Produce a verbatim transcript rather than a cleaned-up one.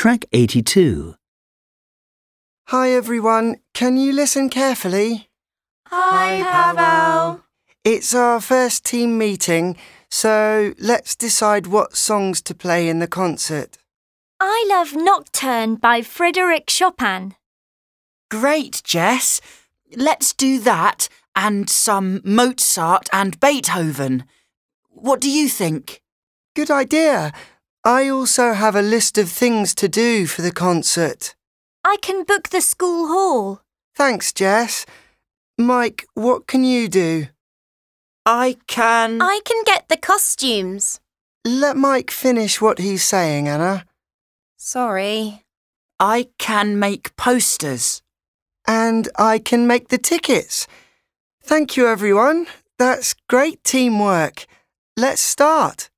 Track eighty-two. Hi everyone, can you listen carefully? Hi, Pavel. It's our first team meeting, so let's decide what songs to play in the concert. I love Nocturne by Frédéric Chopin. Great, Jess. Let's do that and some Mozart and Beethoven. What do you think? Good idea. I also have a list of things to do for the concert. I can book the school hall. Thanks, Jess. Mike, what can you do? I can... I can get the costumes. Let Mike finish what he's saying, Anna. Sorry. I can make posters. And I can make the tickets. Thank you, everyone. That's great teamwork. Let's start.